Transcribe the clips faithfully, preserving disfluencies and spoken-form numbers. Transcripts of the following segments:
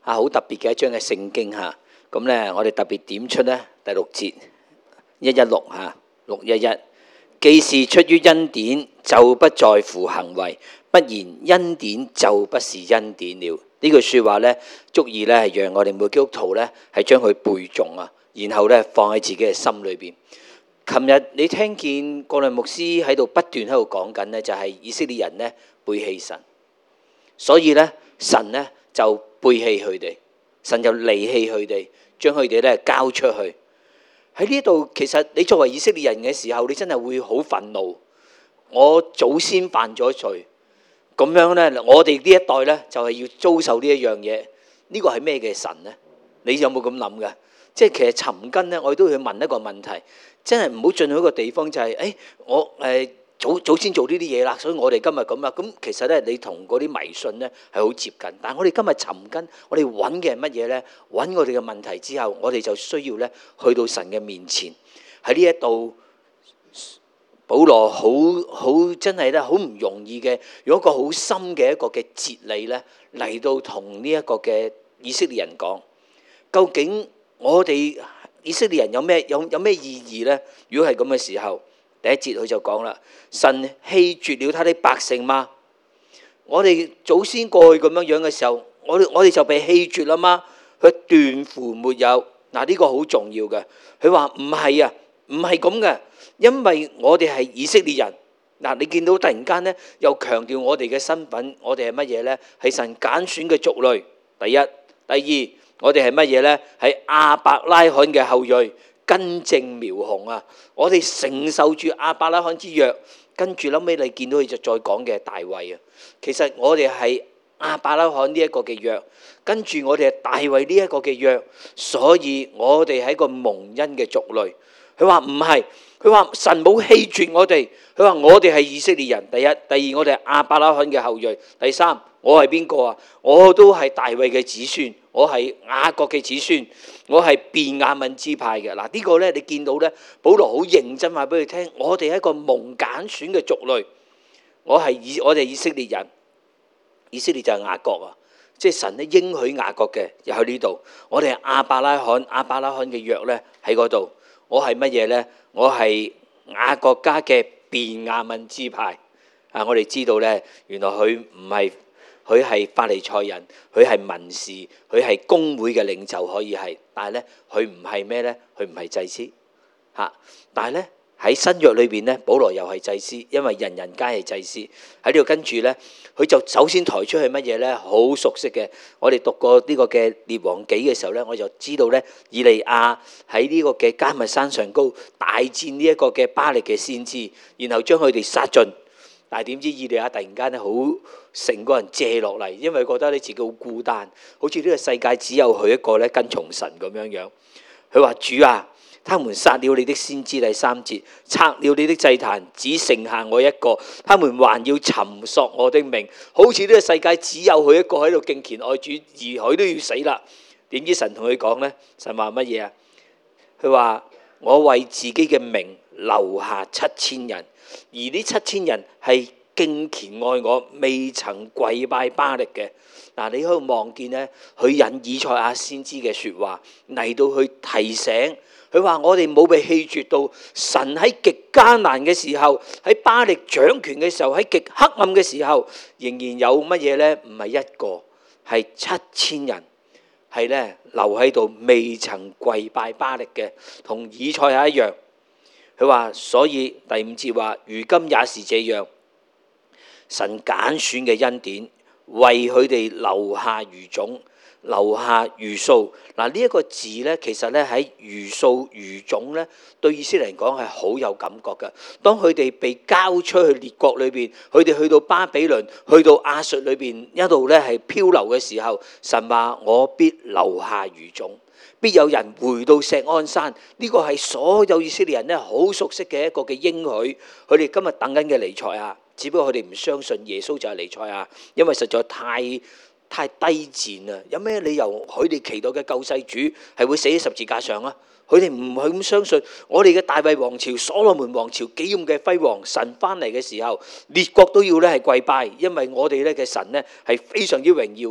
啊，好特別嘅一章嘅聖經嚇。咁咧，我哋特別點出咧第六節一一六嚇六一一，既是出於恩典，就不在乎行為，不然恩典就不是恩典了。呢句説話咧，足以咧係讓我哋每基督徒咧係將佢背誦啊，然後咧放喺自己嘅心裏邊。琴日你聽見郭亮牧師喺度不斷喺度講緊咧，就係以色列人咧背棄神，所以咧神咧就背棄佢哋，神就離棄佢哋，將佢哋咧交出去。喺呢度其實你作為以色列人嘅時候，你真係會好憤怒。我祖先犯咗罪，咁樣咧，我哋呢一代咧就係要遭受呢一樣嘢。呢個係咩嘅神咧？你有冇咁諗㗎？即係其實尋根咧，我哋都要問一個問題。真係唔好進去一個地方，就係、是、誒、哎、我誒、呃、祖祖先做呢啲嘢啦，所以我哋今日咁啦。咁其實咧，你同嗰啲迷信咧係好接近。但係我哋今日尋根，我哋揾嘅係乜嘢咧？揾我哋嘅問題之後，我哋就需要咧去到神嘅面前。喺呢一度，保羅好好真係咧好唔容易嘅，用一個好深嘅一個嘅哲理咧嚟到同呢一個嘅以色列人講，究竟我哋以色列人有咩有有咩意義呢？如果係咁嘅時候，第一節佢就講啦：神棄絕了他的百姓嗎？我哋祖先過去咁樣樣嘅時候，我哋我哋就被棄絕啦嗎？佢斷乎沒有。嗱，呢個好重要嘅。佢話唔係啊，唔係咁嘅，因為我哋係以色列人。嗱，你見到突然間咧，又強調我哋嘅身份，我哋係乜嘢呢？係神揀選嘅族類。第一，第二。我哋係乜嘢呢？係亞伯拉罕嘅後裔，根正苗紅啊！我哋承受住亞伯拉罕之約，跟住後尾你見到佢就再講嘅大衛啊。其實我哋係亞伯拉罕呢一個嘅約，跟住我哋係大衛呢一個嘅約，所以我哋係一個蒙恩嘅族類。佢話唔係，佢話神冇棄絕我哋。佢話我哋係以色列人。第一、第二，我哋係亞伯拉罕嘅後裔。第三，我係邊個啊？我都係大衛嘅子孫。我係雅各嘅子孫，我係便雅憫支派嘅。嗱，呢個咧，你見到咧，保羅好認真話俾佢聽，我哋係一個蒙揀選嘅族類，我係以我哋以色列人，以色列就係雅各啊，即係神咧應許雅各嘅，又喺呢度。我哋係亞伯拉罕，亞伯拉罕嘅約咧喺嗰度。我係乜嘢咧？我係雅各家嘅便雅憫支派啊！我哋知道咧，原來佢唔係。佢係法利賽人，佢係文士，佢係公會嘅領袖可以係，但係咧佢唔係咩咧？佢唔係祭司嚇。但係咧喺新約裏邊咧，保羅又係祭司，因為人人皆係祭司。喺呢度跟住咧，佢就首先抬出去乜嘢咧？好熟悉嘅，我哋讀過呢個嘅列王紀嘅時候咧，我就知道咧，以利亞喺呢個嘅迦密山上高大戰呢一個嘅巴力嘅先知，然後將佢哋殺盡。但係點知以利亞突然間咧，好成個人借落嚟，因為覺得你自己好孤單，好似呢個世界只有佢一個咧跟從神咁樣樣。佢話：主啊，他們殺了你的先知，第三節，拆了你的祭壇，只剩下我一個，他們還要尋索我的命，好似呢個世界只有佢一個喺度敬虔愛主，而佢都要死啦。點知神同佢講呢？神話乜嘢啊？佢話：我為自己嘅名留下七千人。而呢七千人係敬虔愛我，未曾跪拜巴力嘅。嗱，你可以望見咧，佢引以賽亞先知嘅説話嚟到去提醒佢話：我哋冇被棄絕到，神喺極艱難嘅時候，喺巴力掌權嘅時候，喺極黑暗嘅時候，仍然有乜嘢呢？唔係一個，係七千人，係咧留喺度，未曾跪拜巴力嘅，同以賽亞一樣。佢話：所以第五節話，如今也是這樣，神揀選嘅恩典，為佢哋留下餘種，留下餘數。嗱，呢一個字咧，其實咧喺餘數餘種咧，對以色列人講係好有感覺嘅。當佢哋被交出去列國裏邊，佢哋去到巴比倫，去到亞述裏邊一路咧係漂流嘅時候，神話：我必留下餘種。必有人回到錫安山，呢個係所有以色列人咧好熟悉嘅一個嘅應許。佢哋今日等緊嘅彌賽亞，只不過佢哋唔相信耶穌就係彌賽亞，因為實在太太低賤啦。有咩理由佢哋期待嘅救世主係會死喺十字架上啊？佢哋唔係咁相信我哋嘅大衛王朝、所羅門王朝幾咁嘅輝煌。神翻嚟嘅時候，列國都要咧係跪拜，因為我哋咧嘅神咧係非常之榮耀嘅。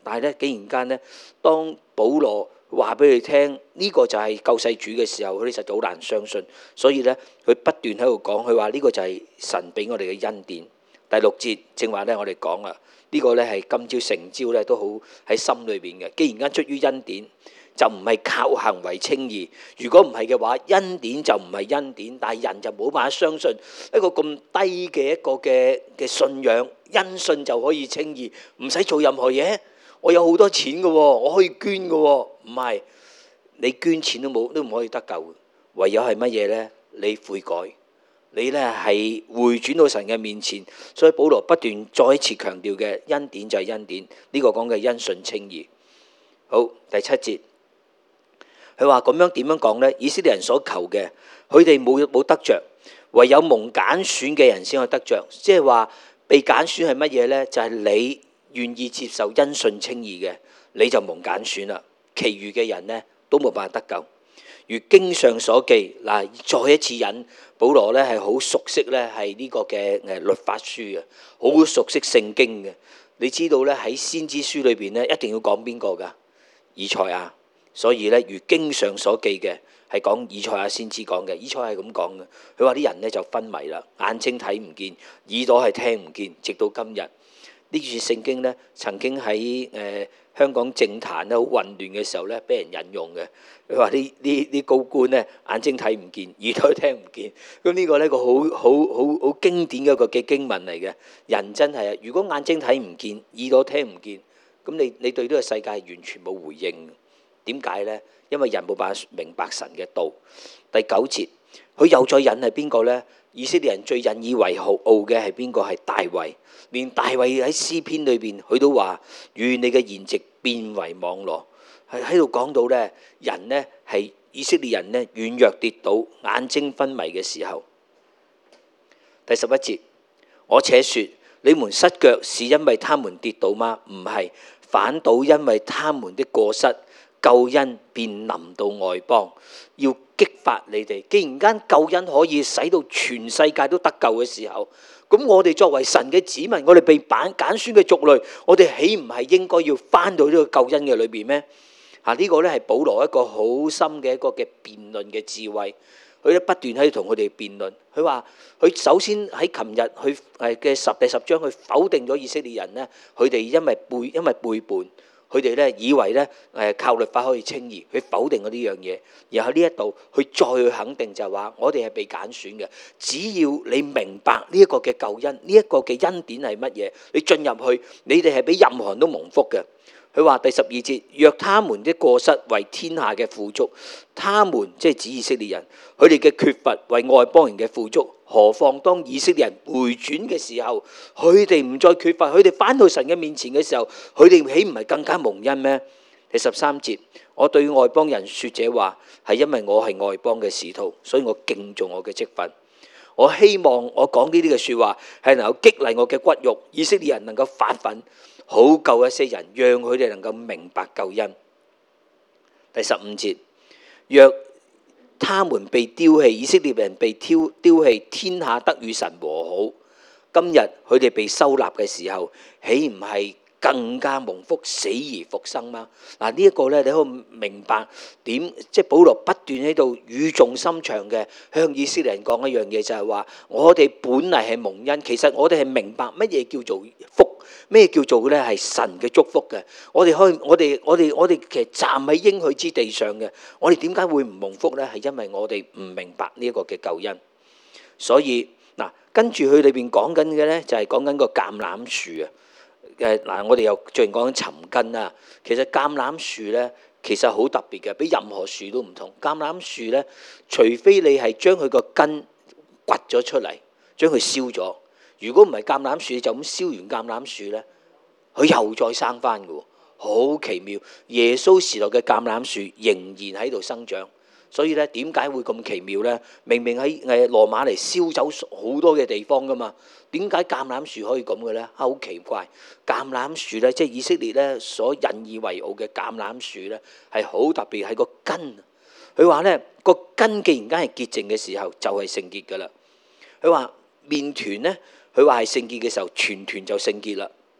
但係咧，竟然間咧，當保羅話俾佢聽呢個就係救世主嘅時候，佢哋實在好難相信。所以咧，佢不斷喺度講，佢話呢個就係神俾我哋嘅恩典。第六節正話咧，我哋講啦，呢個咧係今朝成朝咧都好喺心裏邊嘅。既然間出於恩典，就唔係靠行為稱義。如果唔係嘅話，恩典就唔係恩典，但係人就冇辦法相信一個咁低嘅一個嘅嘅信仰，因信就可以稱義，唔使做任何嘢。我有好多錢嘅，我可以捐嘅，唔係你捐錢都冇都唔可以得救。唯有係乜嘢呢？你悔改，你呢係回轉到神嘅面前。所以保羅不斷再一次強調嘅恩典就係恩典，呢個講嘅因信稱義。好，第七節，佢話咁樣點樣講呢？以色列人所求嘅，佢哋冇冇得着，唯有蒙揀選嘅人先可以得着。即係話被揀選係乜嘢呢？就係你願意接受因信稱義嘅，你就蒙揀選啦。其餘嘅人呢都冇辦法得救。如經上所記，嗱，再一次引保羅咧係好熟悉咧係呢個嘅誒律法書嘅，好熟悉聖經嘅。你知道咧喺先知書裏邊咧一定要講邊個㗎？以賽亞。所以咧如經上所記嘅係講以賽亞先知講嘅。以賽亞係咁講嘅，佢話啲人咧就昏迷啦，眼睛睇唔見，耳朵係聽唔見，直到今日。呢段聖經咧曾經喺誒、呃、香港政壇咧好混亂嘅時候咧，俾人引用嘅。佢話呢呢啲高官咧眼睛睇唔見，耳朵聽唔見。咁呢個咧個好好好好經典嘅一個嘅經文嚟嘅。人真係啊，如果眼睛睇唔見，耳朵聽唔見，咁你你對呢個世界係完全冇回應。點解咧？因為人冇辦法明白神嘅道。第九節，佢又再引係邊個咧？以色列人最引以為豪傲嘅係邊個？係大衛。連大衛喺詩篇裏邊，佢都話：願你嘅筵席變為網羅。係喺度講到咧，人呢係以色列人呢軟弱跌倒、眼睛昏迷嘅時候。第十一節，我且説：你們失腳是因為他們跌倒嗎？唔係，反倒因為他們的過失，救恩便臨到外邦，要激發你哋。既然間救恩可以使到全世界都得救嘅時候，咁我哋作為神嘅子民，我哋被揀揀選嘅族類，我哋豈唔係應該要翻到呢個救恩嘅裏邊咩？啊，呢個咧係保羅一個好深嘅一個嘅辯論嘅智慧。佢咧不斷喺度同佢哋辯論。佢話佢首先喺琴日去誒嘅十第十章去否定咗以色列人呢，佢哋因為背因為背叛，佢哋咧以為咧誒靠律法可以稱義，去否定咗呢樣嘢。然後呢一度佢再去肯定就係話，我哋係被揀選嘅。只要你明白呢一個嘅救恩，呢一個嘅恩典係乜嘢，你進入去，你哋係比任何人都蒙福嘅。佢話第十二節，若他們的過失為天下嘅富足，他們即係指以色列人，佢哋嘅缺乏為外邦人嘅富足，何況當以色列人回轉嘅時候，佢哋唔再缺乏，佢哋返到神嘅面前嘅時候，佢哋豈唔係更加蒙恩咩？第十三節，我對外邦人說這話，係因為我係外邦嘅使徒，所以我敬重我嘅職分。我希望我講呢啲嘅說話係能夠激勵我嘅骨肉，以色列人能夠發奮，好救一些人，讓佢哋能夠明白救恩。第十五節，若他們被丟棄，以色列人被丟丟棄，天下得與神和好。今日佢哋被收納嘅時候，豈唔係更加蒙福，死而復生嗎？嗱，呢一個咧，你可以明白點，即係保羅不斷喺度語重心長嘅向以色列人講一樣嘢，就係話我哋本嚟係蒙恩，其實我哋係明白乜嘢叫做福，咩叫做咧係神嘅祝福嘅。我哋可以，我哋我哋我哋其實站喺應許之地上嘅，我哋點解會唔蒙福咧？係因為我哋唔明白呢一個嘅救恩。所以嗱，跟住佢裏邊講緊嘅咧，就係講緊個橄欖樹啊。誒嗱，我哋又最近講緊尋根啦。其實橄欖樹咧，其實好特別嘅，比任何樹都唔同。橄欖樹咧，除非你係將佢個根掘咗出嚟，將佢燒咗。如果唔係橄欖樹，就咁燒完橄欖樹咧，佢又再生翻嘅喎，好奇妙。耶穌時代嘅橄欖樹仍然喺度生長。所以咧，點解會咁奇妙咧？明明喺誒羅馬嚟燒走好多嘅地方噶嘛，點解橄欖樹可以咁嘅咧？好奇怪！橄欖樹咧，即係以色列咧所引以為傲嘅橄欖樹咧，係好特別，係個根。佢話咧，個根既然間係潔淨嘅時候，就係聖潔噶啦。佢話麵團咧，佢話係聖潔嘅時候，全團就聖潔啦。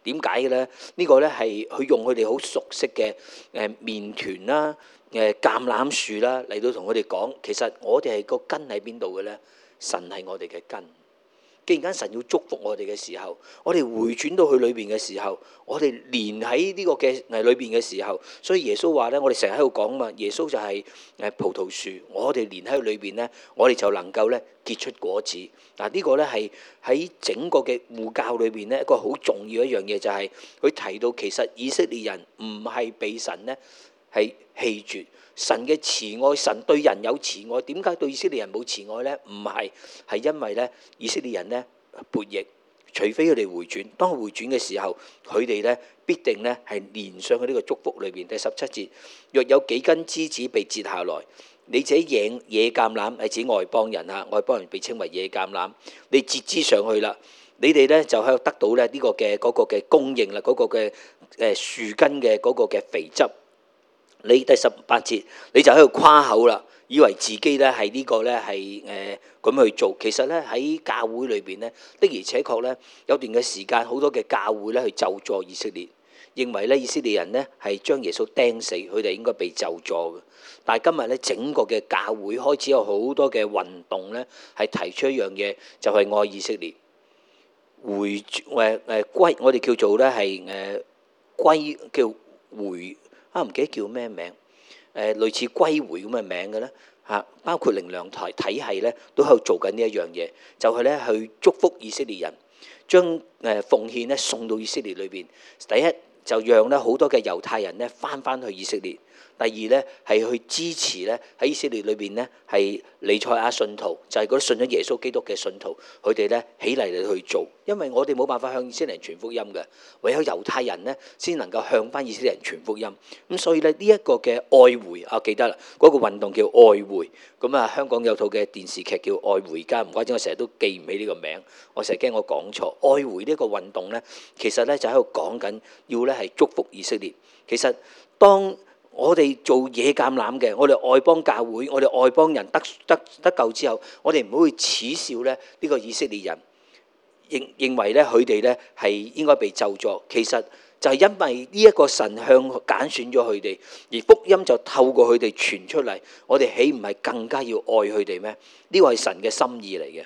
點解嘅咧？呢、呢個咧係佢用佢哋好熟悉嘅誒麵團啦、誒橄欖樹啦嚟到同佢哋講，其實我哋係個根喺邊度嘅咧？神係我哋嘅根。既然間神要祝福我哋嘅時候，我哋回轉到佢裏邊嘅時候，我哋連喺呢個嘅誒裏邊嘅時候，所以耶穌話咧，我哋成日喺度講嘛，耶穌就係誒葡萄樹，我哋連喺佢裏邊咧，我哋就能夠咧結出果子。嗱，呢個咧係喺整個嘅護教裏邊咧一個好重要一樣嘢，就係佢提到其實以色列人唔係被神咧係棄絕。神嘅慈愛，神對人有慈愛，點解對以色列人冇慈愛呢？唔係，係因為咧以色列人咧悖逆，除非佢哋回轉。當佢回轉嘅時候，佢哋咧必定咧係連上去呢個祝福裏邊。第十七節，若有幾根枝子被折下來，你這野野橄欖係指外邦人啊，外邦人被稱為野橄欖，你截枝上去啦，你哋咧就喺度得到咧呢個嘅嗰個嘅供應啦，嗰個嘅誒樹根嘅嗰個嘅肥汁。你第十八節，你就喺度誇口啦，以為自己咧係呢個咧係誒咁去做。其實咧喺教會裏邊咧的而且確咧有段嘅時間，好多嘅教會咧去咒詛以色列，認為咧以色列人咧係將耶穌釘死，佢哋應該被咒詛嘅。但係今日咧整個嘅教會開始有好多嘅運動咧，係提出一樣嘢，就係、是、愛以色列，回誒誒、呃、歸，我哋叫做咧係誒歸叫回。啊，唔記得叫咩名？誒、呃，類似歸回咁嘅名嘅咧嚇，包括靈糧台體系咧，都喺度做緊呢一樣嘢，就係、是、咧去祝福以色列人，將誒、呃、奉獻咧送到以色列裏邊。第一就讓咧好多嘅猶太人咧翻翻去以色列。第二咧係去支持咧喺以色列裏邊咧係彌賽亞信徒，就係嗰啲信咗耶穌基督嘅信徒，佢哋咧起嚟嚟去做，因為我哋冇辦法向以色列人傳福音嘅，唯有猶太人咧先能夠向翻以色列人傳福音。咁所以咧呢一個嘅愛回啊，記得啦，嗰個運動叫愛回。咁啊，香港有套嘅電視劇叫《愛回家》，唔怪之我成日都記唔起呢個名，我成日驚我講錯。愛回呢個運動咧，其實咧就喺度講緊要咧係祝福以色列。其實當我哋做野橄欖嘅，我哋外邦教會，我哋外邦人得得得救之後，我哋唔好去恥笑咧呢個以色列人，認認為咧佢哋咧係應該被咒詛。其實就係因為呢一個神向揀選咗佢哋，而福音就透過佢哋傳出嚟，我哋豈唔係更加要愛佢哋咩？呢個係神嘅心意嚟嘅。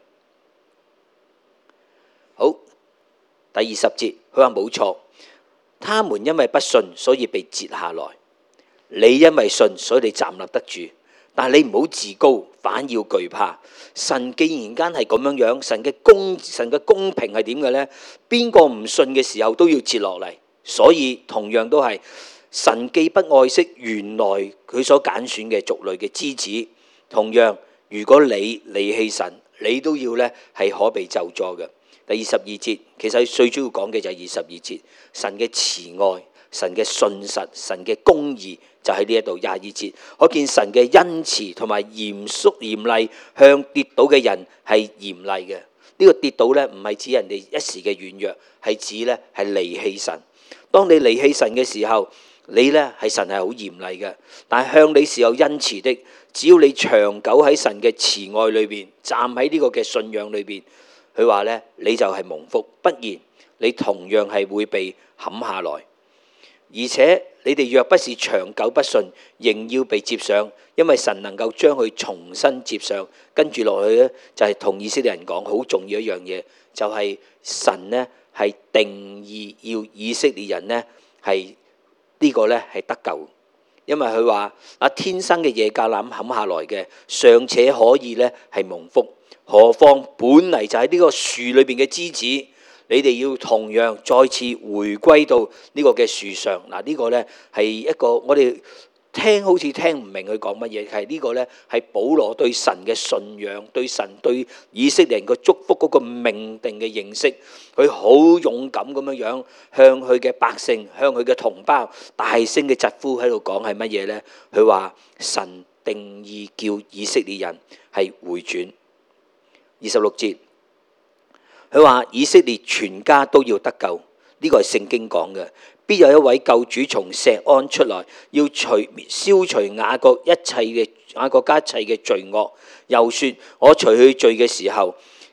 好，第二十節，佢話冇錯，他們因為不信，所以被截下來。你因為信，所以你站立得住，但係你唔好自高，反要懼怕。神既然間係咁樣樣，神嘅公神嘅公平係點嘅呢？邊個唔信嘅時候都要截落嚟，所以同樣都係神既不愛惜原來佢所揀選嘅族類嘅枝子，同樣如果你離棄神，你都要咧係可被咒詛嘅。第二十二節，其實最主要講嘅就係二十二節，神嘅慈愛、神嘅信實、神嘅公義。就喺呢一度廿二節，可見神嘅恩慈同埋嚴肅嚴厲，向跌倒嘅人係嚴厲嘅。呢、這個跌倒咧，唔係指人哋一時嘅軟弱，係指咧係離棄神。當你離棄神嘅時候，你咧係神係好嚴厲嘅，但係向你是有恩慈的。只要你長久喺神嘅慈愛裏邊，站喺呢個嘅信仰裏邊，佢話咧你就係蒙福，不然你同樣係會被砍下來。而且你哋若不是長久不信，仍要被接上，因為神能夠將佢重新接上。跟住落去咧，就係同以色列人講好重要一樣嘢，就係神呢係定義要以色列人呢係呢個呢係得救，因為佢話啊天生嘅野橄欖砍下來嘅，尚且可以呢係蒙福，何況本嚟就喺呢個樹裏邊嘅枝子。你哋要同樣再次回歸到呢個嘅樹上。嗱，呢個呢係一個我哋聽好似聽唔明佢講乜嘢，係呢個呢係保羅對神嘅信仰，對神對以色列人嘅祝福嗰個命定嘅認識，佢好勇敢咁樣樣向佢嘅百姓，向佢嘅同胞大聲嘅疾呼喺度講係乜嘢呢？佢話神定義叫以色列人係回轉。二十六節。佢話以色列全家都要得救，呢個係聖經講嘅。必有一位救主從錫安出來，要除消除雅各一切嘅雅各家一切嘅罪惡。又說我除去罪嘅時候，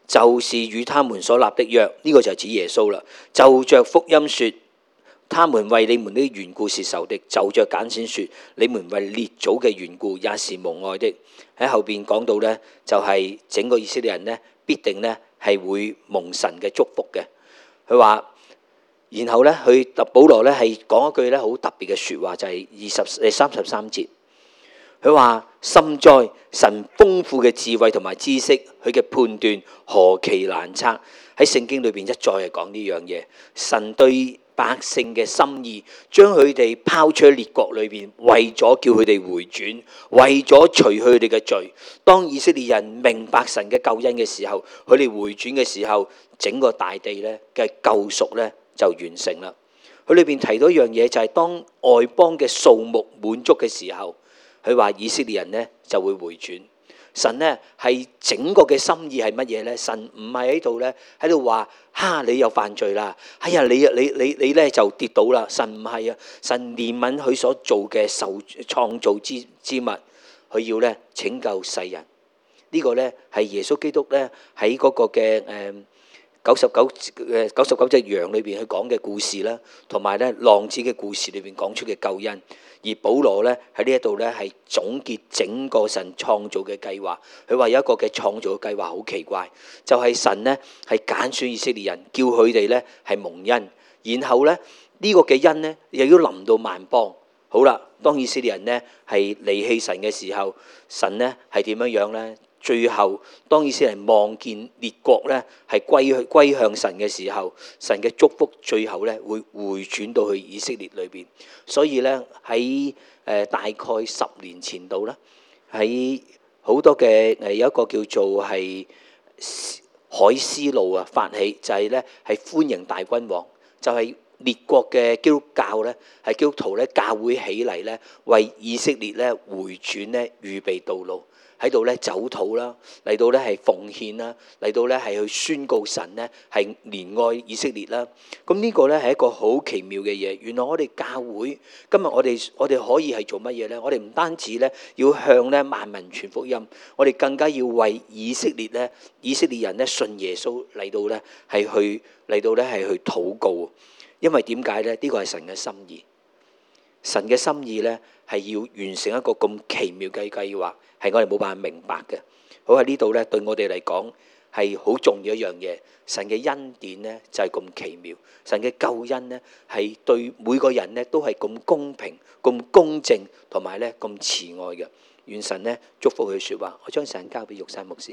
就是與他們所立的約，呢、這個就係指耶穌啦。就着福音說，他們為你們的緣故是仇敵；就着揀選說，你們為列祖嘅緣故也是蒙愛的。喺後邊講到呢，就係、是、整個以色列人呢，必定呢係會蒙神嘅祝福嘅。佢話，然後呢，佢特保羅呢係講一句呢好特別嘅説話，就係二十誒三十三節。佢話：深哉神豐富嘅智慧同埋知識，佢嘅判斷何其難測。喺聖經裏邊一再係講呢樣嘢。神對百姓嘅心意，將佢哋拋出喺列國裏邊，為咗叫佢哋回轉，為咗除去佢哋嘅罪。當以色列人明白神嘅救恩嘅時候，佢哋回轉嘅時候，整個大地咧嘅救贖咧就完成啦。佢裏邊提到一樣嘢，就係當外邦嘅數目滿足嘅時候，佢話以色列人呢就會回轉。神呢係整個嘅心意係乜嘢呢？神唔係喺度呢，喺度話哈你又犯罪啦，哎呀你你你你咧就跌倒啦。神唔係啊，神憐憫佢所做嘅受創造之之物，佢要呢拯救世人。呢、這個呢係耶穌基督呢喺嗰個嘅誒九十九誒九十九隻羊裏邊去講嘅故事啦，同埋呢浪子嘅故事裏邊講出嘅救恩。而保羅咧喺呢一度咧係總結整個神創造嘅計劃。佢話有一個嘅創造嘅計劃好奇怪，就係、是、神呢係揀選以色列人，叫佢哋咧係蒙恩，然後咧呢、這個嘅恩呢又要臨到萬邦。好啦，當以色列人呢係離棄神嘅時候，神呢係點樣樣呢？最後當以色列人望見列國咧係歸歸向神嘅時候，神嘅祝福最後咧會回轉到去以色列裏邊。所以咧喺誒大概十年前度啦，喺好多嘅誒有一個叫做係海思路啊發起，就係咧係歡迎大君王，就係、是、列國嘅基督教咧係基督徒咧教會起嚟咧為以色列咧回轉咧預備道路。喺度咧走土啦，嚟到咧係奉獻啦，嚟到咧係去宣告神咧係憐愛以色列啦。咁呢個咧係一個好奇妙嘅嘢。原來我哋教會今日我哋我哋可以係做乜嘢咧？我哋唔單止咧要向咧萬民傳福音，我哋更加要為以色列咧以色列人咧信耶穌嚟到咧係去嚟到咧係去禱告。因為點解咧？呢個係神嘅心意。神嘅心意咧係要完成一個咁奇妙嘅計劃。係我哋冇辦法明白嘅。好喺呢度咧，對我哋嚟講係好重要一樣嘢。神嘅恩典咧就係咁奇妙，神嘅救恩咧係對每個人咧都係咁公平、咁公正同埋咧咁慈愛嘅。願神咧祝福佢説話。我將神交俾玉山牧師。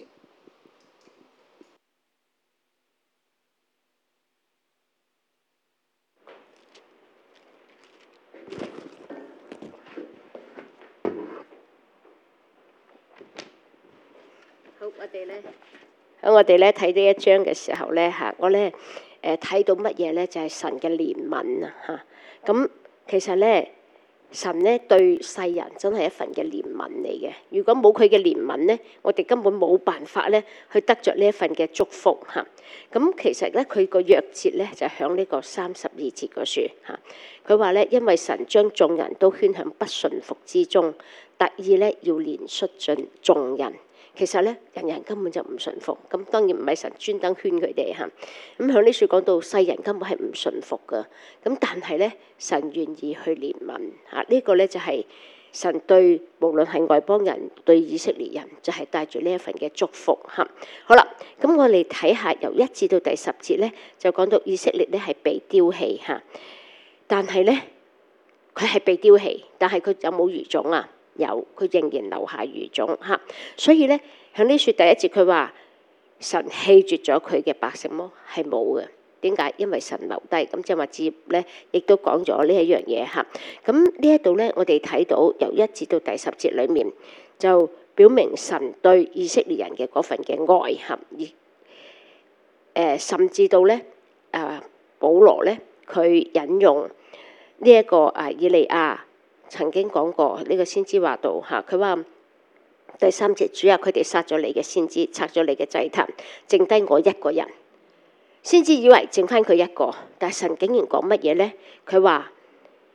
我哋咧喺我哋咧睇呢一章嘅時候咧嚇，我咧誒睇到乜嘢咧？就係、是、神嘅憐憫啊嚇！咁其實咧，神咧對世人真係一份嘅憐憫嚟嘅。如果冇佢嘅憐憫咧，我哋根本冇辦法咧去得着呢一份嘅祝福嚇。咁其實咧，佢個約節咧就響呢個三十二節嗰處嚇。佢話咧，因為神將眾人都圈響不順服之中，特意咧要憐恤盡眾人。其實咧，人人根本就唔順服，咁當然唔係神專登圈佢哋嚇。咁響呢處講到世人根本係唔順服噶，咁但係咧，神願意去憐憫嚇，呢、這個咧就係神對無論係外邦人對以色列人，就係帶住呢一份嘅祝福嚇。好啦，咁我哋睇下由一至到第十節咧，就講到以色列咧係被丟棄嚇，但係咧佢係被丟棄，但係佢有冇餘種啊？有，佢仍然留下餘種嚇，所以咧喺呢處第一節佢話神棄絕咗佢嘅百姓麼？係冇嘅。點解？因為神留低。咁即係話接咧，亦都講咗呢一樣嘢嚇。咁呢一度咧，我哋睇到由一至到第十節裡面，就表明神對以色列人嘅嗰份嘅愛嚇。而、呃、甚至到咧啊，保羅咧佢引用呢一個啊以利亞。曾經講過呢、這個先知話到嚇，佢話第三節，主啊，佢哋殺咗你嘅先知，拆咗你嘅祭壇，剩低我一個人。先知以為剩翻佢一個，但係神竟然講乜嘢咧？佢話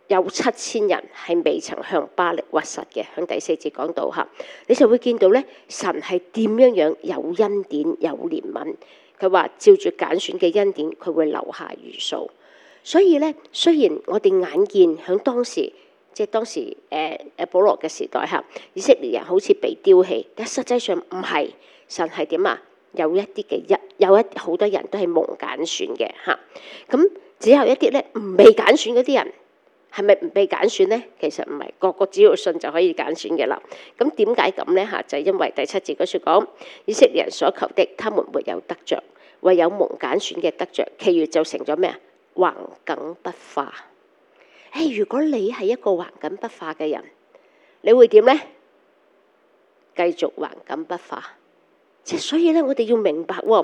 有七千人係未曾向巴力屈膝嘅。響第四節講到嚇，你就會見到咧，神係點樣樣有恩典有憐憫。佢話照住揀選嘅恩典，佢會留下餘數。所以咧，雖然我哋眼見響當時，即係當時誒誒、呃、保羅嘅時代嚇，以色列人好似被丟棄，但實際上唔係。神係點啊？有一啲嘅一有一好多人都係蒙揀選嘅嚇，咁只有一啲咧唔被揀選嗰啲人。係咪唔被揀選呢？其實唔係，個個只要信就可以揀選嘅啦。咁點解咁呢？嚇，就係因為第七節嗰處講，以色列人所求的，他們沒有得着，唯有蒙揀選嘅得着，其餘就成咗咩啊？橫梗不化。誒，如果你係一個橫梗不化嘅人，你會點呢？繼續橫梗不化。即係所以咧，我哋要明白喎。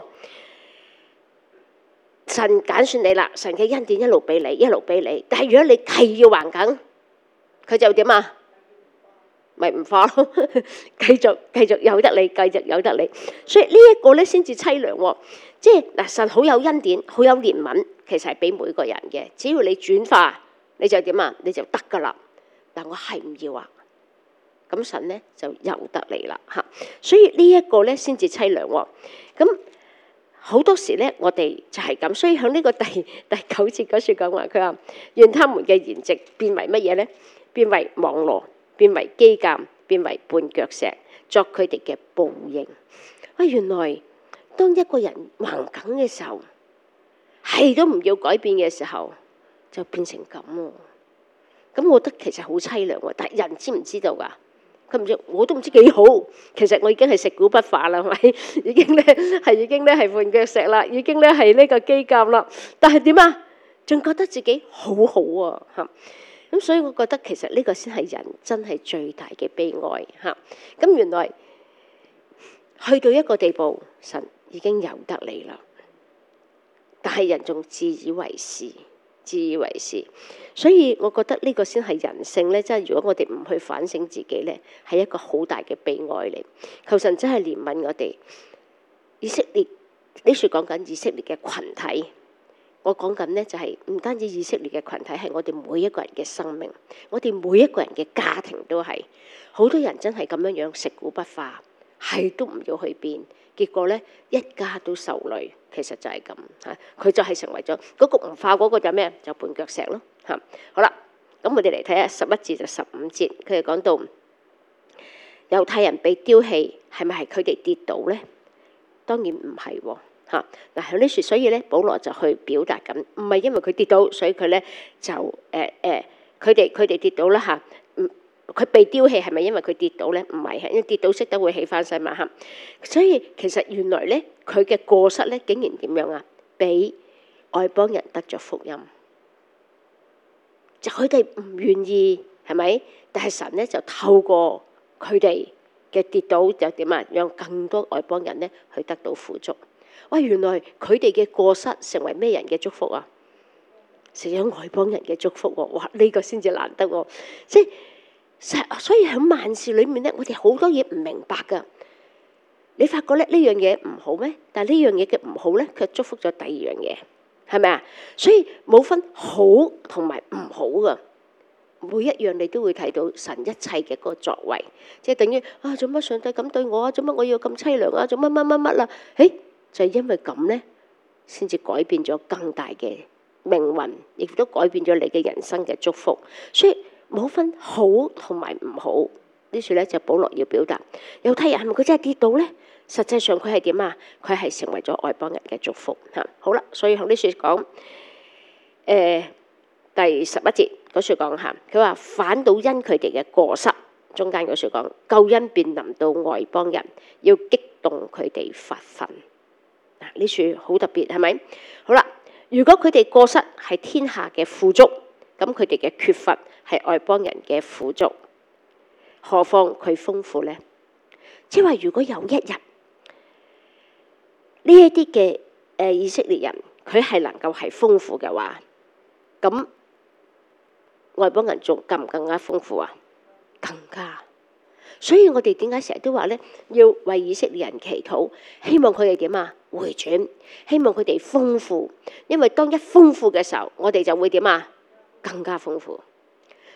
神揀選你啦，神嘅恩典一路俾你，一路俾你。但係如果你係要橫梗，佢就點啊？咪唔化咯，繼續繼續有得你，繼續有得你。所以呢一個咧先至凄涼喎。即係嗱，神好有恩典，好有憐憫，其實係俾每個人嘅。只要你轉化，你就點啊？你就得噶啦。但我係唔要啊，咁神咧就由得你啦嚇。所以呢一個咧先至凄涼喎。咁好多時咧，我哋就係咁，所以喺呢個第第九節嗰處講話，佢話願他們嘅筵席變為乜嘢咧？變為網羅，變為機檻，變為絆腳石，作佢哋嘅報應。啊，原來當一個人橫梗嘅時候，係都唔要改變嘅時候，就變成咁喎。咁我覺得其實好凄涼喎，但係人知唔知道㗎？佢唔知，我都唔知幾好。其實我已經係食古不化啦，係咪？已經咧係已經咧係絆腳石啦，已經咧係呢個機檻啦。但係點啊？仲覺得自己好好喎嚇。咁所以我覺得其實呢個先係人真係最大嘅悲哀嚇。咁原來去到一個地步，神已經由得你啦，但係人仲自以為是。自以為是，所以我覺得呢個先係人性咧。真係如果我哋唔去反省自己咧，係一個好大嘅悲哀嚟。求神真係憐憫我哋。以色列呢處講緊以色列嘅群體，我講緊呢就係唔單止以色列嘅群體，係我哋每一個人嘅生命，我哋每一個人嘅家庭都係。好多人真係咁樣樣食古不化，係都唔要去變，結果咧一家都受累。其實就係咁嚇，佢就係成為咗嗰個唔化嗰個就咩？就絆腳石咯嚇。好啦，咁我哋嚟睇下十一至就十五節，佢哋講到猶太人被丟棄，係咪係佢哋跌倒咧？當然唔係喎嚇。嗱喺呢處，所以咧，保羅就去表達緊，唔係因為佢跌倒，所以佢咧就誒誒，佢哋佢哋跌倒啦嚇。嗯，佢被丟棄係咪因為佢跌倒咧？唔係，係因為跌倒識得會起翻身嘛嚇。所以其實原來咧，佢嘅過失咧，竟然點樣啊？俾外邦人得咗福音，就佢哋唔願意係咪？但係神咧就透過佢哋嘅跌倒就點啊？讓更多外邦人咧去得到富足。哇！原來佢哋嘅過失成為咩人嘅祝福啊？成咗外邦人嘅祝福喎！哇！呢個先至難得喎，即係。所以喺萬事裏面咧，我哋好多嘢唔明白噶。你發覺咧呢樣嘢唔好咩？但係呢樣嘢嘅唔好咧，佢祝福咗第二樣嘢，係咪啊？所以冇分好同埋唔好噶，每一樣你都會睇到神一切嘅嗰個作為，即係等於啊，做乜上帝咁對我啊？做乜我要咁凄涼啊？做乜乜乜乜啦？誒，就係因為咁咧，先至改變咗更大嘅命運，亦都改變咗你嘅人生嘅祝福，所以。冇分好同埋唔好，呢處咧就保羅要表達。猶太人係咪佢真係跌倒咧？實際上佢係點啊？佢係成為咗外邦人嘅祝福嚇。好啦，所以向呢處講，誒、呃、第十一節嗰處講下，佢話反倒因佢哋嘅過失，中間嗰處講救恩便臨到外邦人，要激動佢哋發憤。嗱，呢處好特別係咪？好啦，如果佢哋過失係天下嘅富足，咁佢哋嘅缺乏係外邦人嘅富足，何況佢豐富呢？即係話，如果有一日呢一啲嘅誒以色列人，佢係能夠係豐富嘅話，咁外邦人仲更唔更加豐富啊？更加。所以我哋點解成日都話咧，要為以色列人祈禱，希望佢哋點啊？回轉，希望佢哋豐富，因為當一豐富嘅時候，我哋就會點啊？更加豐富，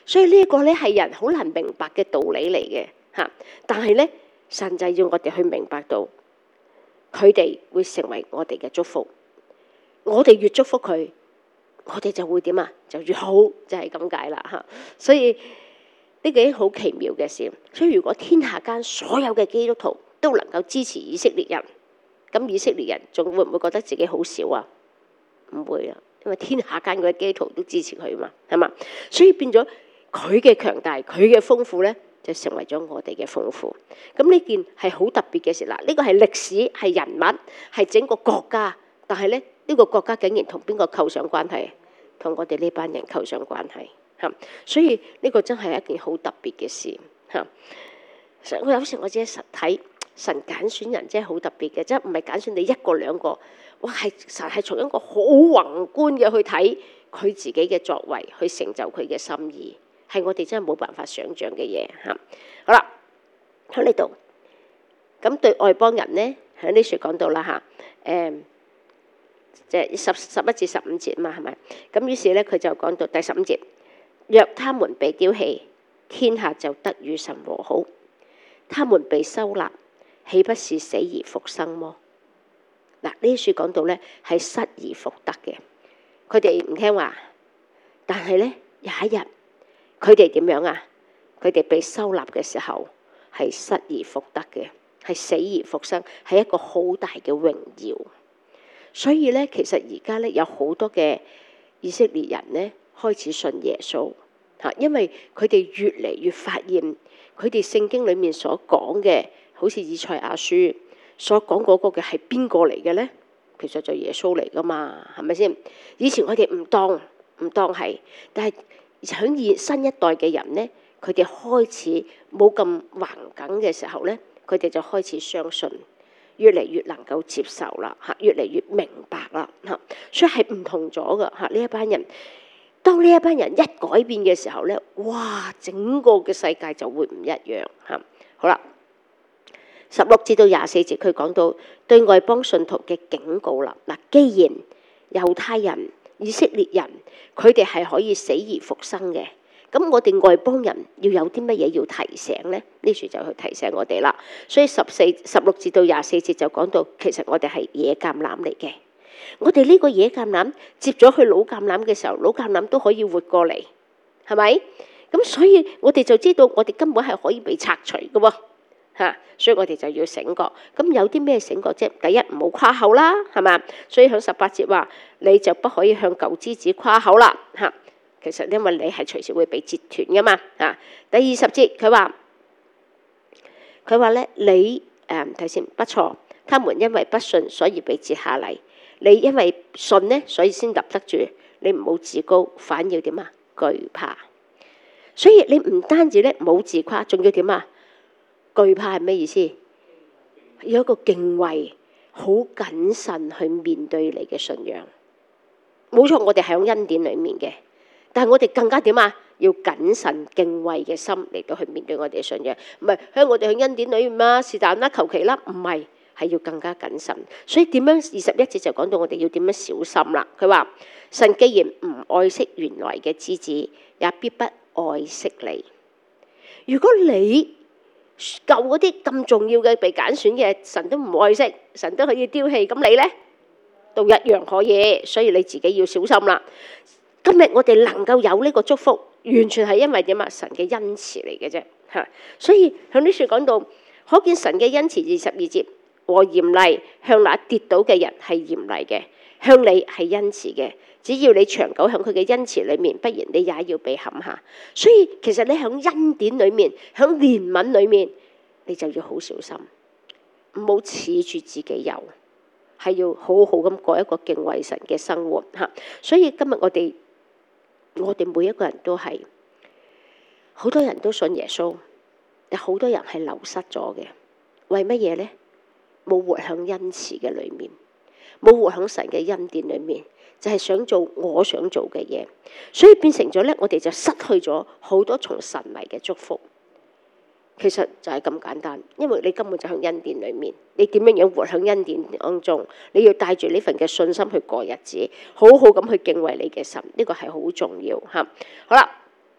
所以呢一個咧係人好難明白嘅道理嚟嘅嚇。但係咧，神就要我哋去明白到，佢哋會成為我哋嘅祝福。我哋越祝福佢，我哋就會點啊？就越好，就係咁解啦嚇。所以呢個係好奇妙嘅事。所以如果天下間所有嘅基督徒都能夠支持以色列人，咁以色列人仲會唔會覺得自己好少啊？唔會啊，因為天下間嘅基督徒都支持佢嘛，係嘛？所以變咗佢嘅強大，佢嘅豐富咧，就成為咗我哋嘅豐富。咁呢件係好特別嘅事啦。呢個係歷史，係人物，係整個國家。但係咧，呢個國家竟然同邊個扣上關係？同我哋呢班人扣上關係嚇。所以呢個真係一件好特別嘅事嚇。我有時我自己實睇神揀選人真係好特別嘅，即係唔係揀選你一個兩個。哇！係神係從一個好宏觀嘅去睇佢自己嘅作為，去成就佢嘅心意，係我哋真係冇辦法想像嘅嘢嚇。好啦，喺呢度咁對外邦人呢，喺呢處講到啦嚇，誒即係十十一至十五節嘛，係咪？咁於是咧佢就講到第十五節，若他們被丟棄，天下就得與神和好；他們被收納，豈不是死而復生麼？嗱，呢處講到咧係失而復得嘅，佢哋唔聽話，但係咧有一日佢哋點樣啊？佢哋被收納嘅時候係失而復得嘅，係死而復生，係一個好大嘅榮耀。所以咧，其實而家咧有好多嘅以色列人咧開始信耶穌嚇，因為佢哋越嚟越發現佢哋聖經裡面所講嘅，好似以賽亞書所講嗰個嘅係邊個嚟嘅咧？其實就耶穌嚟噶嘛，係咪先？以前我哋唔當唔當係，但係響現新一代嘅人咧，佢哋開始冇咁橫梗嘅時候咧，佢哋就開始相信，越嚟越能夠接受啦嚇，越嚟越明白啦嚇，所以係唔同咗噶嚇。呢一班人，當呢一班人一改變嘅時候咧，哇！整個嘅世界就會唔一樣嚇。好啦。十六至到廿四節，佢講到對外邦信徒嘅警告啦。嗱，既然猶太人、以色列人佢哋係可以死而復生嘅，咁我哋外邦人要有啲乜嘢要提醒呢？呢處就去提醒我哋啦。所以十四、十六至到廿四節就講到，其實我哋係野橄欖嚟嘅。我哋呢個野橄欖接咗去老橄欖嘅時候，老橄欖都可以活過嚟，係咪？咁所以我哋就知道，我哋根本係可以被拆除嘅喎。嚇，所以我哋就要醒覺。咁有啲咩醒覺啫？第一，唔好誇口啦，係嘛？所以喺十八節話，你就不可以向舊枝子誇口啦。嚇，其實因為你係隨時會被截斷噶嘛。嚇，第二十節佢話，佢話咧，你誒睇先，不錯。他們因為不信，所以被截下嚟。你因為信呢，所以先立得住。你唔好自高，反要點啊？懼怕。所以你唔單止咧冇自誇，仲要點啊？懼怕係咩意思？有一個敬畏，好謹慎去面對你嘅信仰。冇錯，我哋係喺恩典裏面嘅，但係我哋更加點啊？要謹慎敬畏嘅心嚟到去面對我哋嘅信仰。唔係喺我哋喺恩典裏面嘛，是但啦，求其啦，唔係，係要更加謹慎。所以點樣？二十一節就講到我哋要點樣小心啦。佢話神既然唔愛惜原來嘅枝子，也必不愛惜你。如果你舊嗰啲咁重要嘅被揀選嘅，神都唔愛惜，神都可以丟棄，咁你呢都一樣可以，所以你自己要小心啦。今日我哋能夠有呢個祝福，完全係因為點啊？神嘅恩慈嚟嘅啫嚇。所以向呢處講到，可見神嘅恩慈。二十二節，和嚴厲向那跌倒嘅人係嚴厲嘅，向你係恩慈嘅。只要你長久向佢嘅恩慈裏面，不然你也要被陷下。所以其實你喺恩典裏面，喺憐憫裏面，你就要好小心，唔好恃住自己有，係要好好咁過一個敬畏神嘅生活嚇。所以今日我哋我哋每一個人都係，好多人都信耶穌，但好多人係流失咗嘅。為乜嘢呢？冇活喺恩慈嘅裏面，冇活喺神嘅恩典裏面。就係想做我想做嘅嘢，所以變成咗咧，我哋就失去咗好多從神嚟嘅祝福。其實就係咁簡單，因為你根本就喺恩典裏面，你點樣樣活喺恩典當中？你要帶住呢份嘅信心去過日子，好好咁去敬畏你嘅神，呢個係好重要嚇。好啦，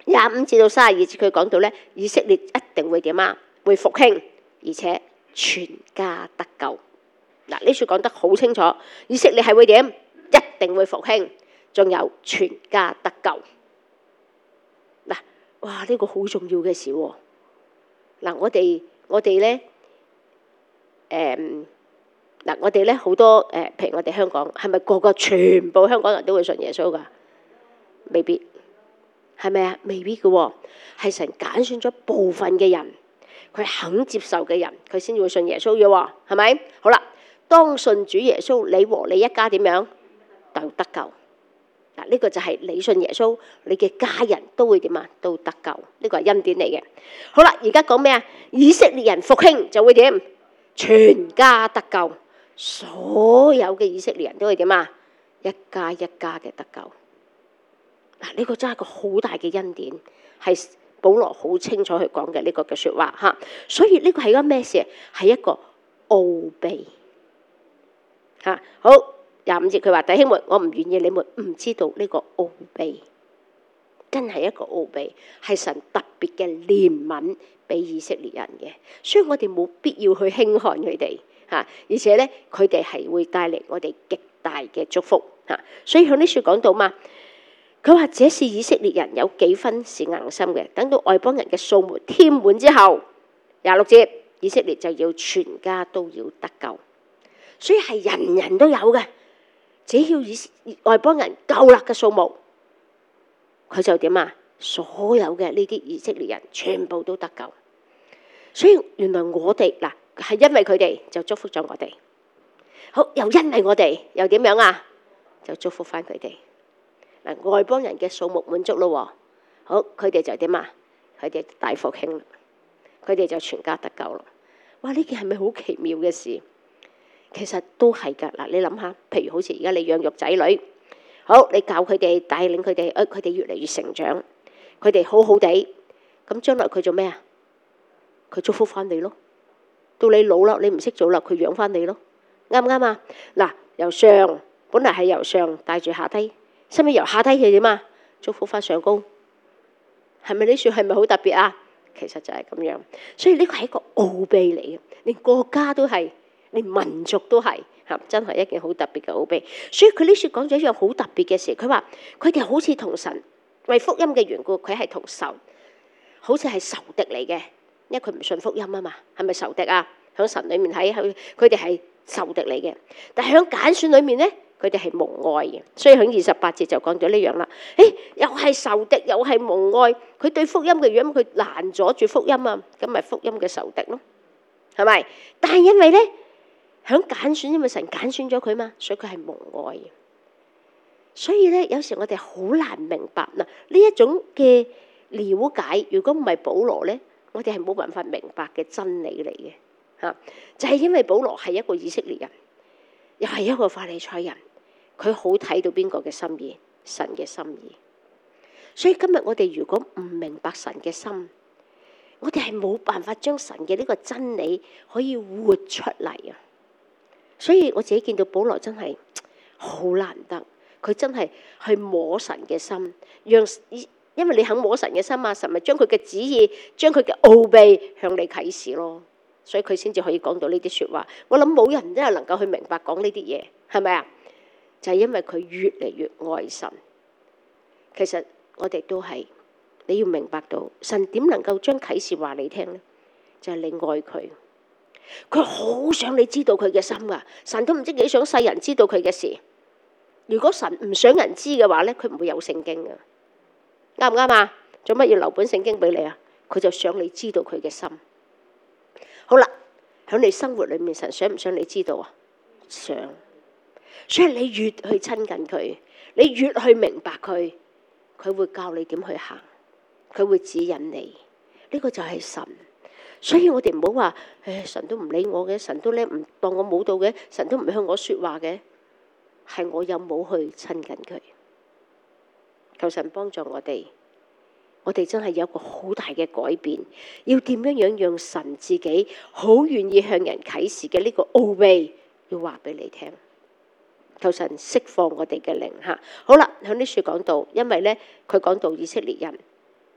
廿五至到三十二節，佢講到咧，以色列一定會點啊？會復興，而且全家得救。嗱，呢處講得好清楚，以色列係會點？一定會復興，仲有全家得救。嗱，哇！呢個好重要嘅事喎。嗱，我哋我哋咧，誒嗱，我哋咧好多誒，譬如我哋香港，係咪個個全部香港人都會信耶穌㗎？未必，係咪啊？未必嘅喎，係神揀選咗部分嘅人，佢肯接受嘅人，佢先至會信耶穌嘅喎，係咪？好啦，當信主耶穌，你和你一家點樣就得救？嗱，呢個就係你信耶穌，你嘅家人都會點啊？都得救，呢個係恩典嚟嘅。好啦，而家講咩啊？以色列人復興就會點？全家得救，所有嘅以色列人都會點啊？一家一家嘅得救。嗱，呢個真係一個好大嘅恩典，係保羅好清楚去講嘅呢個嘅説話嚇。所以呢個係一個咩事？係一個奧秘嚇。好。廿五節佢話：弟兄們，我唔願意你們唔知道呢個奧秘，真係一個奧秘，係神特別嘅憐憫俾以色列人嘅，所以我哋冇必要去輕看佢哋嚇，而且咧佢哋係會帶嚟我哋極大嘅祝福嚇。所以喺呢處講到嘛，佢話這是以色列人有幾分是硬心嘅，等到外邦人嘅數目添滿之後，廿六節以色列就要全家都要得救，所以係人人都有嘅。只要以外邦人夠啦嘅數目，佢就點啊？所有嘅呢啲以色列人全部都得救。所以原來我哋嗱係因為佢哋就祝福咗我哋，好又因為我哋又點樣啊？就祝福翻佢哋。嗱，外邦人嘅數目滿足咯，好佢哋就點啊？佢哋大復興啦，佢哋就全家得救啦。哇！呢件係咪好奇妙嘅事？其實都係㗎，嗱你諗下，譬如好似而家你養育仔女，好你教佢哋帶領佢哋，誒佢哋越嚟越成長，佢哋好好地，咁將來佢做咩啊？佢祝福翻你咯。到你老啦，你唔識做啦，佢養翻你咯，啱唔啱啊？嗱，由上本來係由上帶住下低，使唔使由下低去點啊？祝福翻上高，係咪呢處係咪好特別啊？其實就係咁樣，所以呢個係一個奧秘嚟嘅，連國家都係。連民族都係嚇，真係一件好特別嘅奧秘。所以佢呢處講咗一樣好特別嘅事，佢話佢哋好似同神為福音嘅緣故，佢係同仇，好似係仇敵嚟嘅，因為佢唔信福音啊嘛，係咪仇敵啊？喺神裡面睇佢，佢哋係仇敵嚟嘅。但係喺揀選裡面咧，佢哋係蒙愛嘅。所以喺二十八節就講咗呢樣啦。誒，又係仇敵，又係蒙愛，佢對福音嘅樣，佢攔阻住福音啊，咁咪福音嘅仇敵咯，係咪？但係因為咧。響揀選，因為神揀選咗佢嘛，所以佢係蒙愛嘅。所以咧，有時我哋好難明白嗱，呢一種嘅了解，如果唔係保羅咧，我哋係冇辦法明白嘅真理嚟嘅嚇。就係因為保羅係一個以色列人，又係一個法利賽人，佢好睇到邊個嘅心意，神嘅心意。所以今日我哋如果唔明白神嘅心，我哋係冇辦法將神嘅呢個真理可以活出嚟啊！所以我自己見到保羅真係好難得，佢真係去摸神嘅心，讓因為你肯摸神嘅心啊，神咪將佢嘅旨意、將佢嘅奧秘向你啟示咯，所以佢先至可以講到呢啲説話。我諗冇人真係能夠去明白講呢啲嘢，係咪啊？就係因為佢越嚟越愛神。其實我哋都係，你要明白到神點能夠將啟示話你聽呢？就係你愛佢。佢好想你知道佢嘅心噶，神都唔知幾想世人知道佢嘅事。如果神唔想人知嘅話咧，佢唔會有聖經噶，啱唔啱啊？做乜要留本聖經俾你啊？佢就想你知道佢嘅心。好啦，喺你生活裏面，神想唔想你知道啊？想。所以你越去親近佢，你越去明白佢，佢會教你點去行，佢會指引你。呢個就係神。所以我哋唔好話，誒，神都唔理我嘅，神都咧唔當我冇到嘅，神都唔向我說話嘅，係我有冇去親近佢？求神幫助我哋，我哋真係有一個好大嘅改變，要點樣樣讓神自己好願意向人啟示嘅呢個奧秘，要話俾你聽。求神釋放我哋嘅靈吓。好啦，喺呢處講到，因為咧佢講到以色列人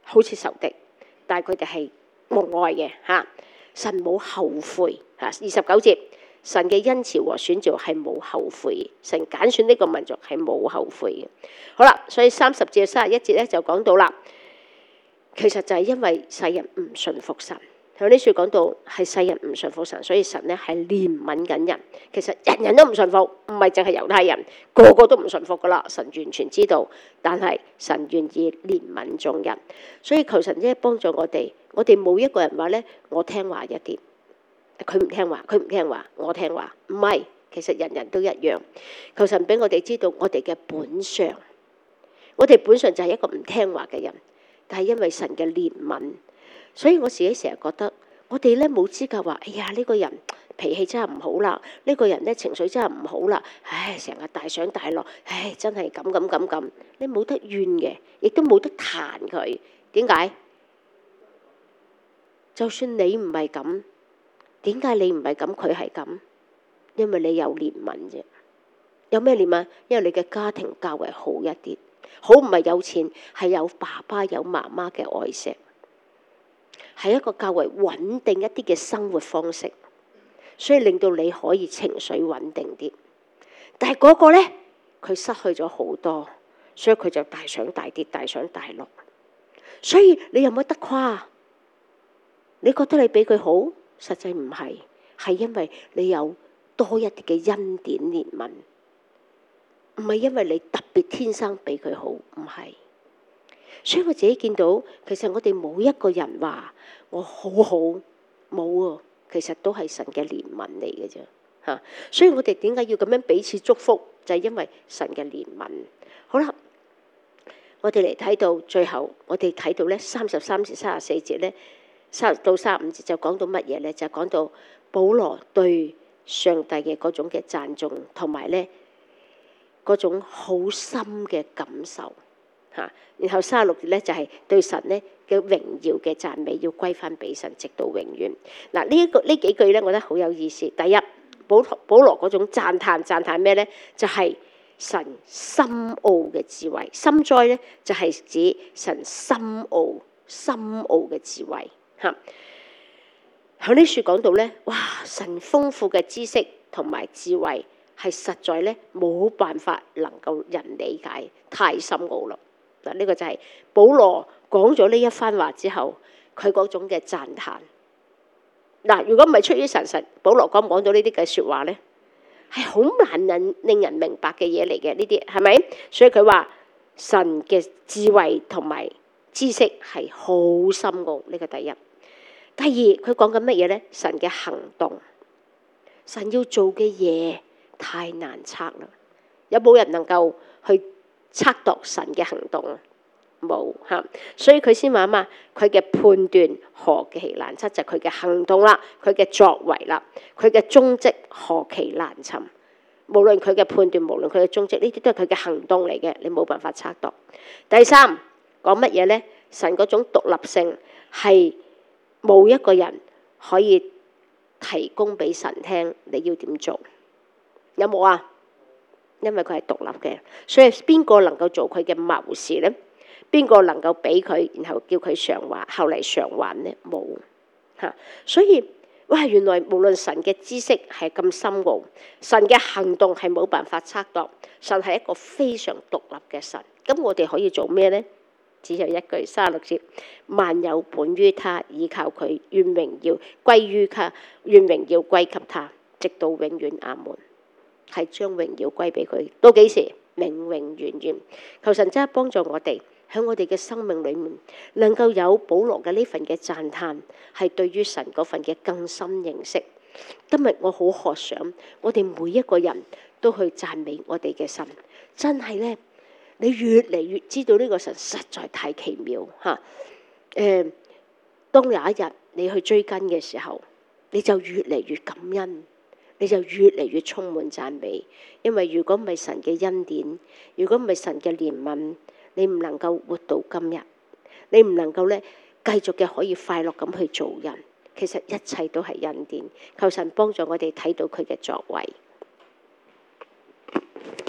好似仇敵，但係佢哋係蒙愛嘅嚇。神冇後悔嚇。二十九節，神嘅恩召和選召係冇後悔嘅，神揀選呢個民族係冇後悔嘅。好啦，所以三十節三十一節咧就講到啦，其實就係因為世人唔順服神。喺呢處講到係世人唔順服神，所以神咧係憐憫緊人。其實人人都唔順服，唔係淨係猶太人，個個都唔順服噶啦。神完全知道，但係神願意憐憫眾人，所以求神咧幫助我哋。我哋冇一個人話咧，我聽話一啲，佢唔聽話，佢唔聽話，我聽話，唔係。其實人人都一樣。求神俾我哋知道我哋嘅本相，我哋本相就係一個唔聽話嘅人，但係因為神嘅憐憫。所以我自己成日覺得，我哋咧冇資格話，哎呀呢個人脾氣真係唔好啦，呢個人咧情緒真係唔好啦，唉成日大上大落，唉真係咁咁咁咁，你冇得怨嘅，亦都冇得彈佢。點解？就算你唔係咁，點解你唔係咁，佢係咁？因為你有憐憫啫。有咩憐憫？因為你嘅家庭較為好一啲，好唔係有錢，係有爸爸有媽媽嘅愛錫。係一個較為穩定一啲嘅生活方式，所以令到你可以情緒穩定啲。但係嗰個呢，佢失去咗好多，所以佢就大上大跌，大上大落。所以你有冇得誇？你覺得你比佢好，實際唔係，係因為你有多一啲嘅恩典憐憫，唔係因為你特別天生比佢好，唔係。所以我自己見到，其實我哋冇一個人話我好好，冇啊，其實都係神嘅憐憫嚟嘅啫嚇。所以我哋點解要咁樣彼此祝福，就係因為神嘅憐憫。好啦，我哋嚟睇到最後，我哋睇到咧三十三至三十四節咧，三到三十五節就講到乜嘢咧？就講到保羅對上帝嘅嗰種嘅讚頌，同埋咧嗰種好深嘅感受。嚇，然後三十六節咧就係對神咧嘅榮耀嘅讚美，要歸翻俾神，直到永遠。嗱，呢一個呢幾句咧，我覺得好有意思。第一，保保羅嗰種讚歎讚歎咩咧？就係神深奧嘅智慧。深哉咧就係指神深奧深奧嘅智慧。嚇，喺呢處講到咧，哇！神豐富嘅知識同埋智慧係實在咧冇辦法能夠人理解，太深奧啦。嗱，呢個就係保羅講咗呢一番話之後，佢嗰種嘅讚歎。嗱，如果唔係出於神神，保羅講唔講到呢啲嘅説話咧，係好難令令人明白嘅嘢嚟嘅。呢啲係咪？所以佢話神嘅智慧同埋知識係好深奧。呢個第一。第二，佢講緊乜嘢咧？神嘅行動，神要做嘅嘢太難測啦。有冇人能夠去測度神嘅行動啊？冇嚇，所以佢先話啊嘛，佢嘅判斷何其難測，就係佢嘅行動啦，佢嘅作為啦，佢嘅蹤跡何其難尋。無論佢嘅判斷，無論佢嘅蹤跡，呢啲都係佢嘅行動嚟嘅，你冇辦法測度。第三，講乜嘢咧？神嗰種獨立性係冇一個人可以提供俾神聽，你要點做？有冇啊？因為佢係獨立嘅，所以邊個能夠做佢嘅謀士咧？邊個能夠俾佢，然後叫佢償還，後嚟償還咧？冇嚇。所以哇，原來無論神嘅知識係咁深奧，神嘅行動係冇辦法測度。神係一個非常獨立嘅神。咁我哋可以做咩咧？只有一句三十六節：萬有本於他，倚靠佢，願榮耀歸於他，願榮耀歸給他，直到永遠。阿門。係將榮耀歸俾佢，到幾時？永永遠遠。求神真係幫助我哋喺我哋嘅生命裏面，能夠有保羅嘅呢份嘅讚歎，係對於神嗰份嘅更深認識。今日我好渴想，我哋每一個人都去讚美我哋嘅神。真係咧，你越嚟越知道呢個神實在太奇妙嚇。誒、呃，當有一日你去追根嘅時候，你就越嚟越感恩。你就越嚟越充滿讚美，因為如果唔係神嘅恩典，如果唔係神嘅憐憫，你唔能夠活到今日，你唔能夠咧繼續嘅可以快樂咁去做人。其實一切都係恩典，求神幫助我哋睇到佢嘅作為。